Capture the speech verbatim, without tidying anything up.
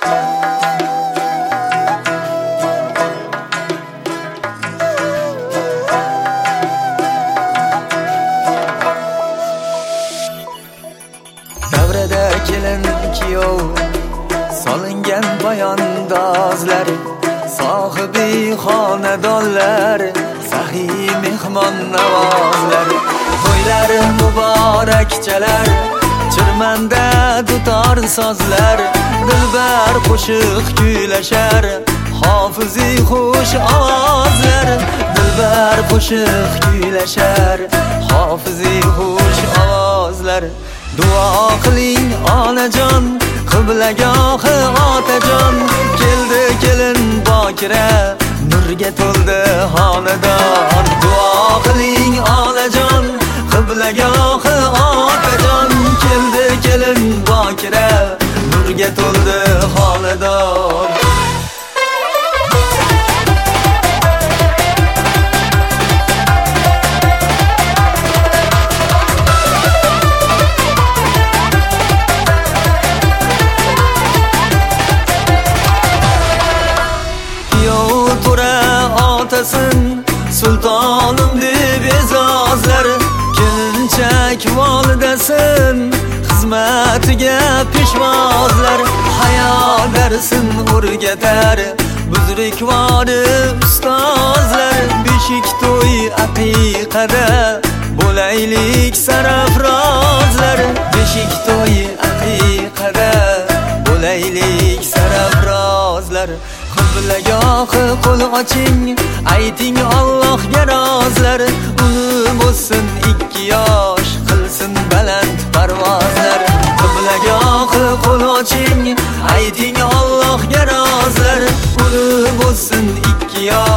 Davrada kelin kuyov solingan bayondozlar, sohibi xonadonlar, saxiy mehmon navozlar, to'ylar muborakchalar, chirmanda dutor sozlar, dilbar qo'shiq kuylashar, hofizi xush ovozlar, dilbar qo'shiq kuylashar, hofizi xush ovozlar. Duo qiling onajon, qiblagohi otajon, keldi kelin bokira, nurga to'ldi xonadon. Duo qiling onajon, qiblagohi otajon, keldi kelin bokira, nurga to'ldi xonadon. Sultonim deb e'zozlar, kelinchak volidasin, xizmatiga peshvozlar, hayo darsin o'rgatar buzrukvori ustozlar. Beshik to'y aqiqada bo'laylik sarafrozlar, beshik to'y aqiqada bo'laylik sarafrozlar. Qiblagohi qo'l oching, ayting Allohga rozlar, uni bo'lsin ikki yosh, qilsin baland parvozlar. Qiblagohi qo'l oching, ayting Allohga rozlar, uni bo'lsin ikki yosh,